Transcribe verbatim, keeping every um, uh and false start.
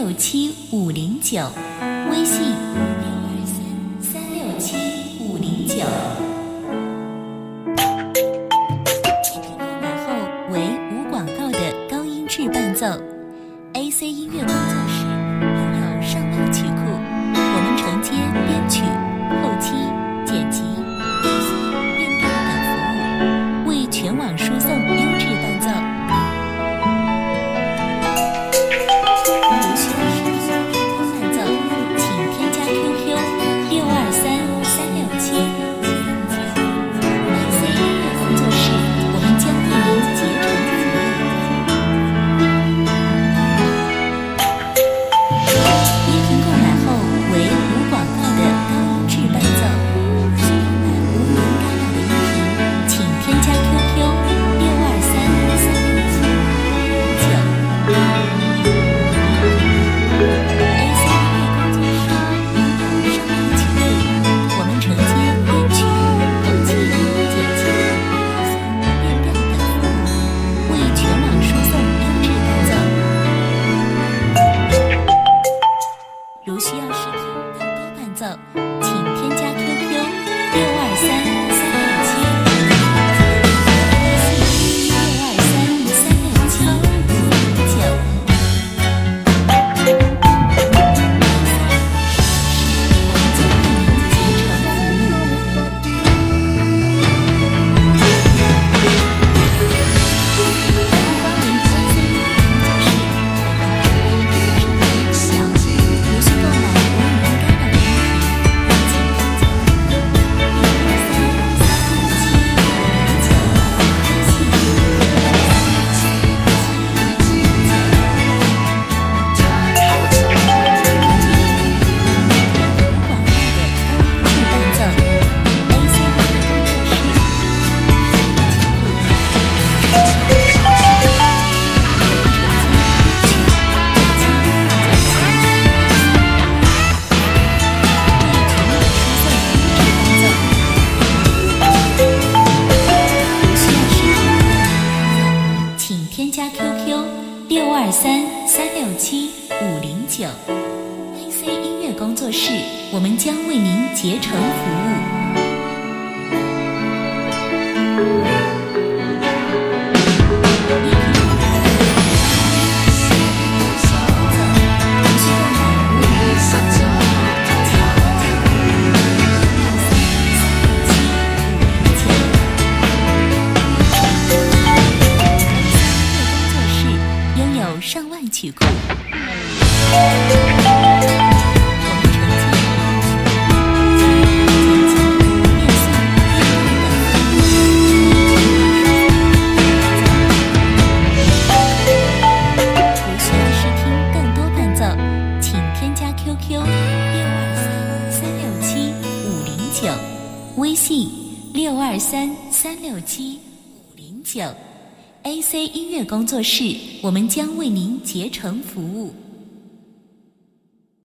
六七五零九，微信六二三三六七五零九。购买后为无广告的高音质伴奏 ，A C 音乐工作室拥有上万曲库，我们承接编曲、后期、剪辑、配送、变调等服务，为全网输送优质伴奏。如需要视频伴奏，请添加 Q Q 六二三三六七。A C 音乐工作室，我们将为您竭诚服务。音频购买后为无广告的高音质伴奏。需购买无名干扰的音频，请添加 Q Q 六二三三六七九。A C 音乐工作室拥有上万曲库，我们承接编曲、后期、剪辑、配送、变调等服务，为全网输送优质伴奏。如需要视频更多伴奏，请添加 Q Q 六二三三六七，微信六二三三六七五零九。我们将为您竭诚服务。欢迎光临 A C 音乐工作室，我们是微小，如需购买无名干扰的音频，请添加 Q Q 六二三三六七五零九，微信六二三三六七五零九。无广告的高音质伴奏 ，A C 音乐工作室。请添加 Q Q 六二三三六七五零九。A C 音乐工作室，我们将为您竭诚服务。拥有上万曲库，我们承接编曲、剪辑、配送、变调等服务。如需要试听更多伴奏，请添加 Q Q 六二三三六七五零九，微信六二三三六七五零九。A C 音乐工作室，我们将为您竭诚服务。